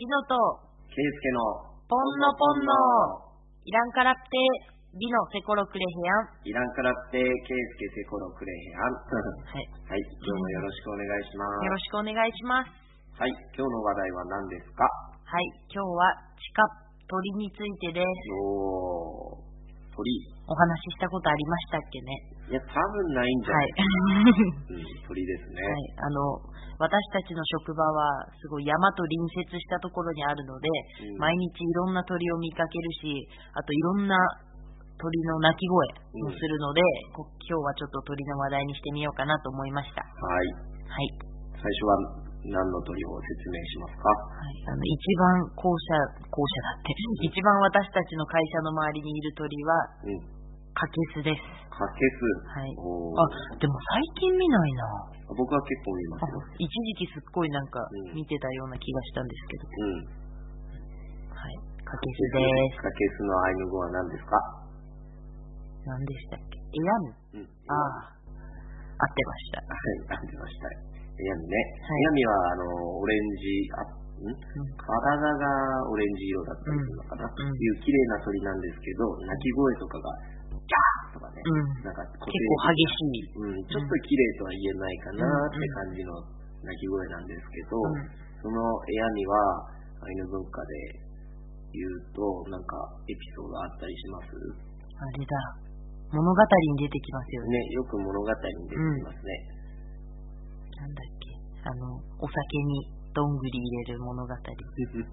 ピノとケイスケのポンノポンノいらんからって美のセコロクレヘヤンいらんからってケイスケセコロクレヘヤンはい、 はい、今日もよろしくお願いします。 よろしくお願いします。 はい、今日の話題は何ですか？ はい、今日は地下鳥についてです。 鳥お話ししたことありましたっけね？ いや、多分ないんじゃないですか、鳥ですね。 はい、私たちの職場はすごい山と隣接したところにあるので、毎日いろんな鳥を見かけるし、あといろんな鳥の鳴き声もするので、今日はちょっと鳥の話題にしてみようかなと思いました。 はい。 はい。 最初は何の鳥を説明しますか？ はい、一番校舎だって、一番私たちの会社の周りにいる鳥は、カケスです。 カケス。 はい。でも最近見ないな。 僕は結構見ますよ。 一時期すっごいなんか見てたような気がしたんですけど。はい。カケスです。 カケスのアイヌ語は何ですか？ 何でしたっけ？エヤミ。合ってました。 はい、合ってました。エヤミね。エヤミはオレンジ、体がオレンジ色だったりするのかな、いう綺麗な鳥なんですけど、鳴き声とかがキャーとかね、なんか結構激しい、 ちょっと綺麗とは言えないかなって感じの鳴き声なんですけど、そのエヤミはアイヌ文化で言うとなんかエピソードあったりします？ あれだ、物語に出てきますよね。 よく物語に出てきますね。 なんだっけ、お酒にどんぐり入れる物語。なんて言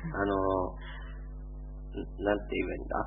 えばいいんだ？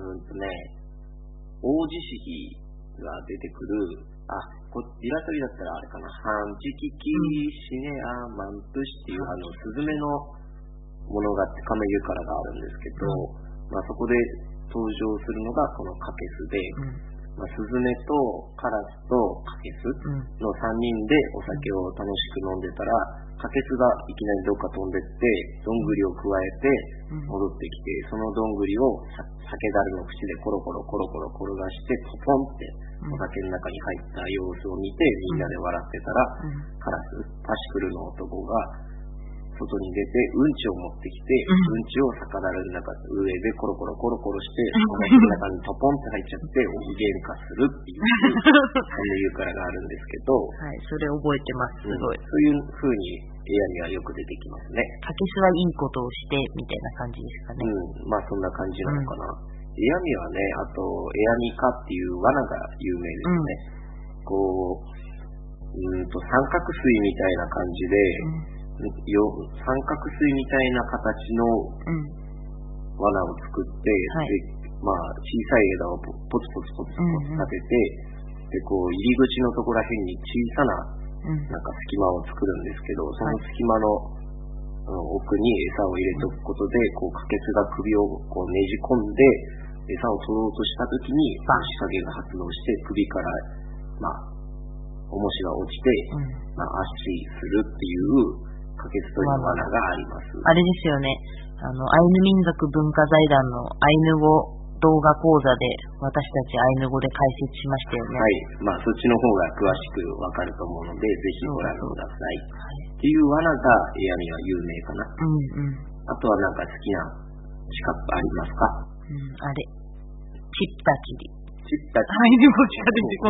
大獅子が出てくる、リラトリだったらあれかな、ハンチキキシネアマンプシっていうスズメの物語、カメユからがあるんですけど、そこで登場するのがこのカケスで、スズメとカラスとカケスの3人でお酒を楽しく飲んでたら、カケスがいきなりどっか飛んでってどんぐりをくわえて戻ってきて、そのどんぐりを酒樽の縁でコロコロコロコロ転がしてポポンってお酒の中に入った様子を見てみんなで笑ってたら、カラスパシクルの男が外に出てうんちを持ってきて、うんちを酒樽の中上でコロコロコロコロしてお酒の中にポポンって入っちゃってゲーム化するっていうカメユからがあるんですけど、 はい、それ覚えてます。すごい。 そういう風にエヤミはよく出てきますね。 カケスはいいことをしてみたいな感じですかね。 そんな感じなのかな。エヤミはね、あとエヤミカっていう罠が有名ですね。三角錐みたいな感じで、三角錐みたいな形の罠を作って、で小さい枝をポツポツポツポツ立てて、で入り口のところらへんに小さななんか隙間を作るんですけど、その隙間の奥に餌を入れておくことで、カケスが首をねじ込んで餌を取ろうとしたときに仕掛けが発動して首から重しが落ちて圧死するっていうカケスという罠があります。 あれですよね、アイヌ民族文化財団のアイヌ語動画講座で私たちアイヌ語で解説しましたよね。 はい、そっちの方が詳しくわかると思うので、ぜひご覧ください。っていう罠がエヤミは有名かな。あとはなんか好きな資格ありますか？ あれ、チッタチリ。 チッタチリ。 アイヌ語しか出てこない。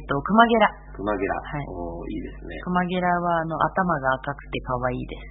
クマゲラ。 クマゲラ。いいですね。 クマゲラは頭が赤くて可愛いです。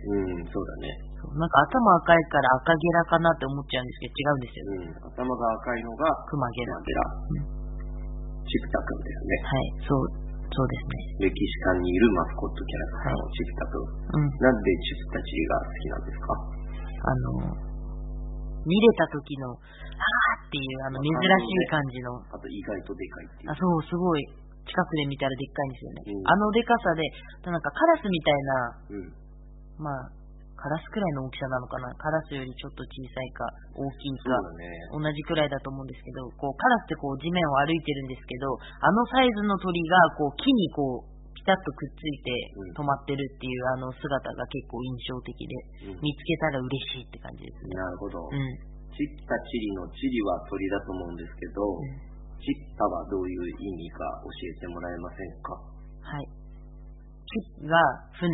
そうだね。 なんか頭赤いから赤ゲラかなって思っちゃうんですけど、違うんですよね。 頭が赤いのがクマゲラ。 チクタ君ですね。 はい、そうですね。 メキシカンにいるマスコットキャラクターのチクタ君。なんでチクタチリが好きなんですか？ 見れた時のっていう珍しい感じの、 あと意外とでかいっていう。 そう、すごい近くで見たらでっかいんですよね。でかさで、なんかカラスみたいな、カラスくらいの大きさなのかな。カラスよりちょっと小さいか大きいか、同じくらいだと思うんですけど、カラスって地面を歩いてるんですけど、サイズの鳥が木にピタッとくっついて止まってるっていう姿が結構印象的で、見つけたら嬉しいって感じですね。 なるほど。チッタチリのチリは鳥だと思うんですけど、チッタはどういう意味か教えてもらえませんか？ はい。チッが船、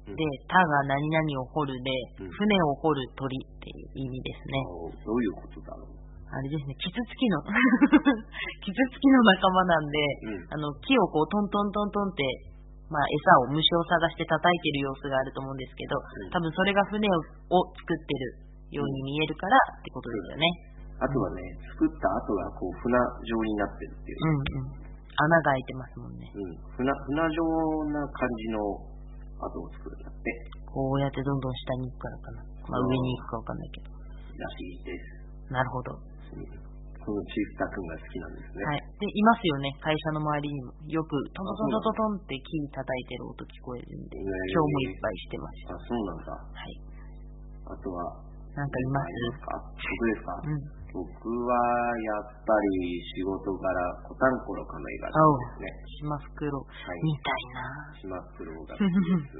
で、田が何々を掘るで、船を掘る鳥っていう意味ですね。 どういうことだろう。 あれですね、キツツキのキツツキの仲間なんで、木をこうトントントントンって、餌を虫を探して叩いてる様子があると思うんですけど、多分それが船を作ってるように見えるからってことですよね。 あとはね、作った後がこう船状になってるっていう。 穴が開いてますもんね。 船状な感じの跡を作るんだって。 こうやってどんどん下に行くからかな。上に行くかわかんないけど。 らしいです。 なるほど。 このチーフタ君が好きなんですね。 はい。で、いますよね。会社の周りにも。よく、トントントントンって木叩いてる音聞こえるんで、今日もいっぱいしてました。 そうなんだ。 はい。 あとは、 なんかいますか？僕ですか？僕はやっぱり仕事柄コタンコロカメイが好きですね。シマフクロウ、みたいな。 シマフクロウが好きです。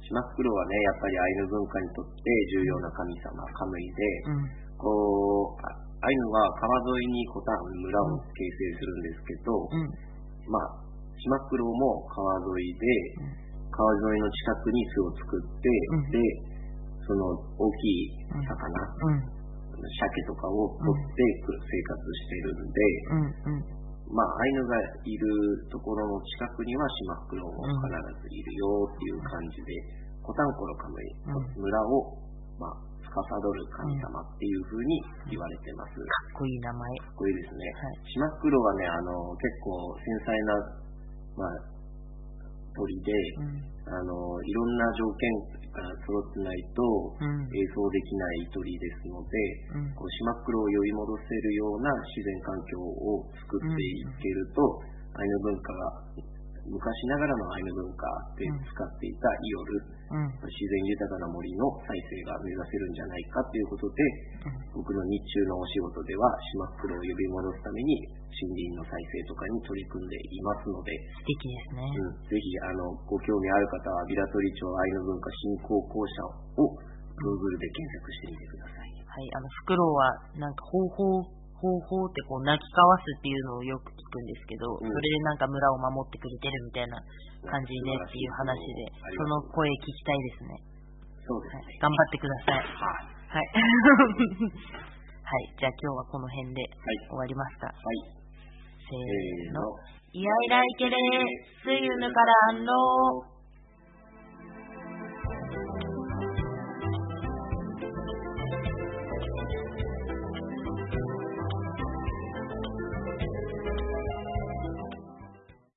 シマフクロウはね、やっぱりアイヌ文化にとって重要な神様、カムイで、アイヌは川沿いにコタン村を形成するんですけど、シマフクロウも川沿いで、川沿いの近くに巣を作って、で、その大きい魚、鮭とかを取って生活してるんで、アイヌがいるところの近くにはシマフクロウも必ずいるよっていう感じで、コタンコロカムイ、村を司る神様っていう風に言われてます。 かっこいい名前。 かっこいいですね。シマフクロウはね、結構繊細な、鳥で、いろんな条件が揃ってないと映像できない鳥ですので、シマフクロウを呼び戻せるような自然環境を作っていけると、アイヌ文化が昔ながらのアイヌ文化で使っていたイオル、自然豊かな森の再生が目指せるんじゃないかということで、僕の日中のお仕事ではシマフクロウを呼び戻すために森林の再生とかに取り組んでいますので、 素敵ですね。 ぜひご興味ある方はビラトリ町アイヌ文化振興公社を Google で検索してみてください。 はい、フクロウはなんか方法ってこう鳴き交わすっていうのをよく聞くんですけど、それでなんか村を守ってくれてるみたいな感じねっていう話で、その声聞きたいですね。 そうですね。 頑張ってください。はい。はい、じゃあ今日はこの辺で終わりますか。せーの。いやいらいけれ、すゆぬからんの